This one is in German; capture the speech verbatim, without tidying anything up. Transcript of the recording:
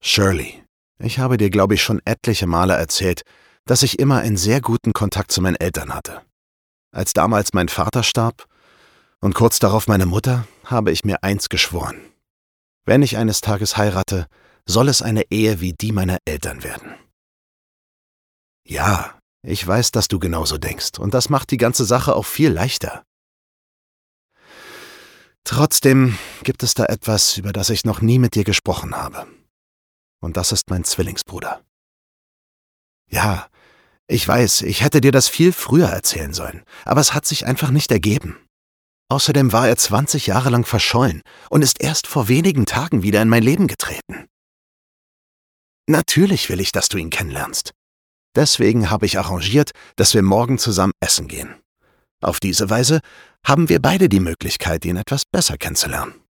Shirley, ich habe dir, glaube ich, schon etliche Male erzählt, dass ich immer einen sehr guten Kontakt zu meinen Eltern hatte. Als damals mein Vater starb und kurz darauf meine Mutter, habe ich mir eins geschworen. Wenn ich eines Tages heirate, soll es eine Ehe wie die meiner Eltern werden. Ja, ich weiß, dass du genauso denkst, und das macht die ganze Sache auch viel leichter. Trotzdem gibt es da etwas, über das ich noch nie mit dir gesprochen habe. Und das ist mein Zwillingsbruder. Ja, ich weiß, ich hätte dir das viel früher erzählen sollen, aber es hat sich einfach nicht ergeben. Außerdem war er zwanzig Jahre lang verschollen und ist erst vor wenigen Tagen wieder in mein Leben getreten. Natürlich will ich, dass du ihn kennenlernst. Deswegen habe ich arrangiert, dass wir morgen zusammen essen gehen. Auf diese Weise haben wir beide die Möglichkeit, ihn etwas besser kennenzulernen.